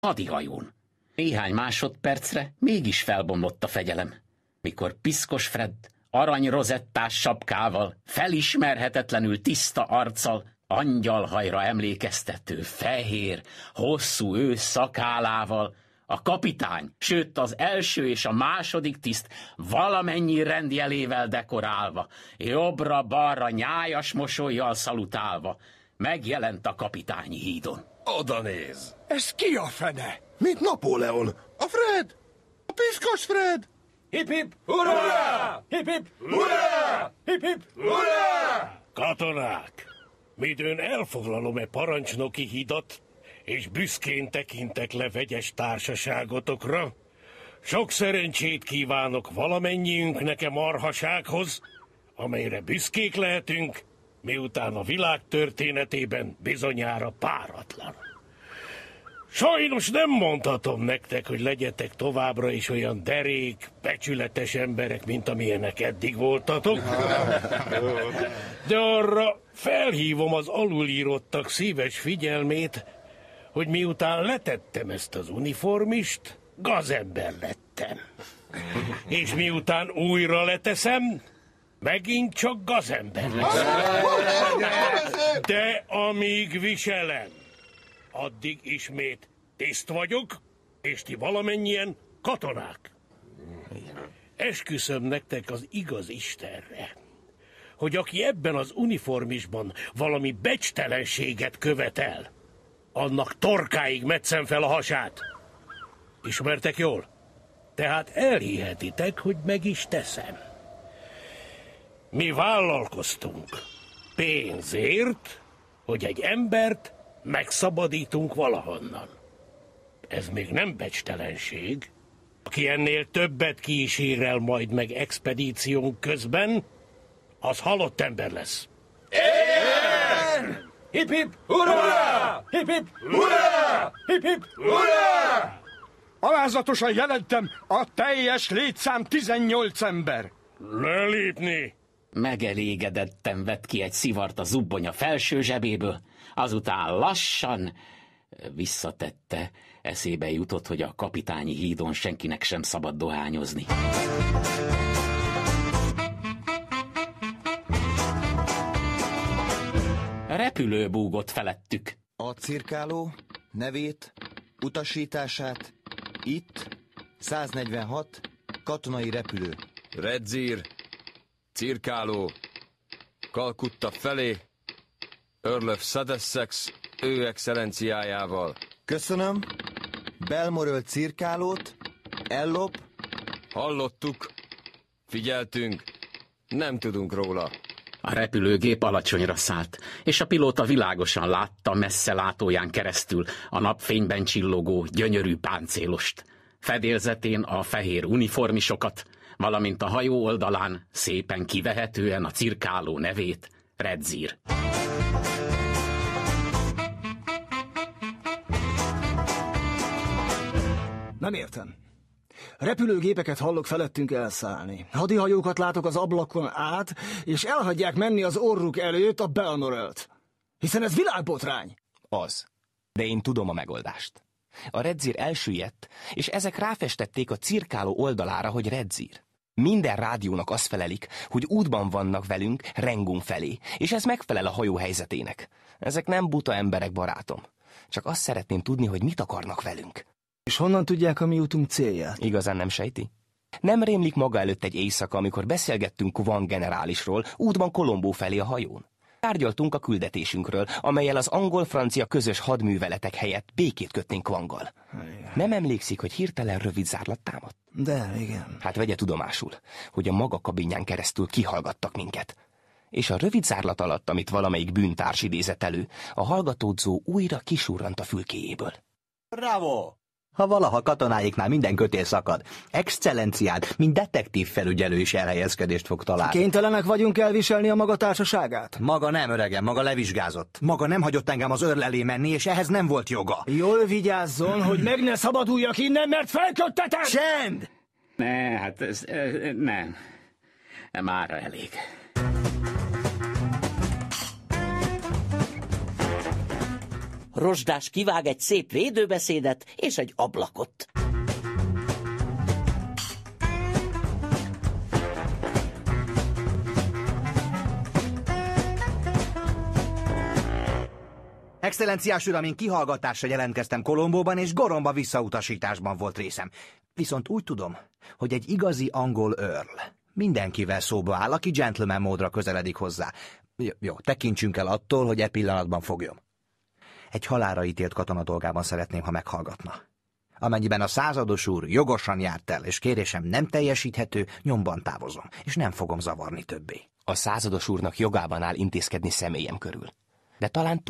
hadihajón. Néhány másodpercre mégis felbomlott a fegyelem, mikor Piszkos Fred aranyrozettás sapkával, felismerhetetlenül tiszta arccal, angyalhajra emlékeztető fehér, hosszú ősz szakálával, a kapitány, sőt az első és a második tiszt valamennyi rendjelével dekorálva, jobbra-balra nyájas mosollyal szalutálva, megjelent a Kapitányi hídon. Oda néz! Ez ki a fene? Mint Napóleon! A Fred! A Piszkos Fred! Hip-hip, hurrá! Hip-hip, hurrá! Hip-hip, hurrá! Katonák! Midőn elfoglalom-e parancsnoki hidat, és büszkén tekintek le vegyes társaságotokra, sok szerencsét kívánok valamennyiünknek marhasághoz, amelyre büszkék lehetünk, miután a világ történetében bizonyára páratlan. Sajnos nem mondhatom nektek, hogy legyetek továbbra is olyan derék, becsületes emberek, mint amilyenek eddig voltatok. De arra felhívom az alulírottak szíves figyelmét, hogy miután letettem ezt az uniformist, gazember lettem. És miután újra leteszem, megint csak gazember leszem. De amíg viselem, addig ismét tiszt vagyok, és ti valamennyien katonák. Esküszöm nektek az igaz Istenre, hogy aki ebben az uniformisban valami becstelenséget követel, annak torkáig metszem fel a hasát. Ismertek jól? Tehát elhihetitek, hogy meg is teszem. Mi vállalkoztunk pénzért, hogy egy embert megszabadítunk valahonnan. Ez még nem becstelenség. Aki ennél többet kísérel majd meg expedíciónk közben, az halott ember lesz. Igen! Hip-hip, hurrá! Hip-hip, hurrá! Hip-hip, hurrá! Alázatosan jelentem, a teljes létszám 18 ember. Lelépni! Megelégedetten vett ki egy szivart a zubbonya felső zsebéből, azután lassan visszatette. Eszébe jutott, hogy a Kapitányi hídon senkinek sem szabad dohányozni. Repülő búgott felettük. A cirkáló nevét, utasítását, itt 146 katonai repülő. Redzír, cirkáló, Kalkutta felé, Earl of Sussex, ő excellenciájával. Köszönöm. Balmoral cirkálót, ellop. Hallottuk, figyeltünk, nem tudunk róla. A repülőgép alacsonyra szállt, és a pilóta világosan látta messze látóján keresztül a napfényben csillogó, gyönyörű páncélost. Fedélzetén a fehér uniformisokat, valamint a hajó oldalán szépen kivehetően a cirkáló nevét, Redzír. Nem értem. Repülőgépeket hallok felettünk elszállni. Hadihajókat látok az ablakon át, és elhagyják menni az orruk előtt a Balmoralt. Hiszen ez világbotrány. Az. De én tudom a megoldást. A Redzír elsüllyedt, és ezek ráfestették a cirkáló oldalára, hogy Redzír. Minden rádiónak az felelik, hogy útban vannak velünk Rangoon felé, és ez megfelel a hajó helyzetének. Ezek nem buta emberek, barátom. Csak azt szeretném tudni, hogy mit akarnak velünk. És honnan tudják a mi útunk célját? Igazán nem sejti? Nem rémlik maga előtt egy éjszaka, amikor beszélgettünk Kuvang generálisról, útban Kolombó felé a hajón? Tárgyaltunk a küldetésünkről, amellyel az angol-francia közös hadműveletek helyett békét kötnénk Kvanggal. Nem emlékszik, hogy hirtelen rövid zárlat támadt? De, igen. Hát vegye tudomásul, hogy a maga kabinján keresztül kihallgattak minket. És a rövid zárlat alatt, amit valamelyik bűntárs idézett elő, a hallgatódzó újra kisurrant a fülkéjéből. Bravo! Ha valaha katonáiknál minden kötél szakad, excellenciád, mint detektív felügyelő is elhelyezkedést fog találni. Kénytelenek vagyunk elviselni a maga társaságát? Maga nem, öregem, maga levizsgázott. Maga nem hagyott engem az Earl elé menni, és ehhez nem volt joga. Jól vigyázzon, hogy meg ne szabaduljak innen, mert felköttetek! Csend! Ne, hát ez nem. Mára elég. Rozsdás kivág egy szép védőbeszédet és egy ablakot. Excellenciás uram, én kihallgatásra jelentkeztem Kolombóban, és Goromba visszautasításban volt részem. Viszont úgy tudom, hogy egy igazi angol earl mindenkivel szóba áll, aki gentleman módra közeledik hozzá. Jó, tekintsünk el attól, hogy pillanatban fogjon. Egy halálra ítélt katona dolgában szeretném, ha meghallgatna. Amennyiben a százados úr jogosan járt el, és kérésem nem teljesíthető, nyomban távozom, és nem fogom zavarni többé. A százados úrnak jogában áll intézkedni személyem körül. De talán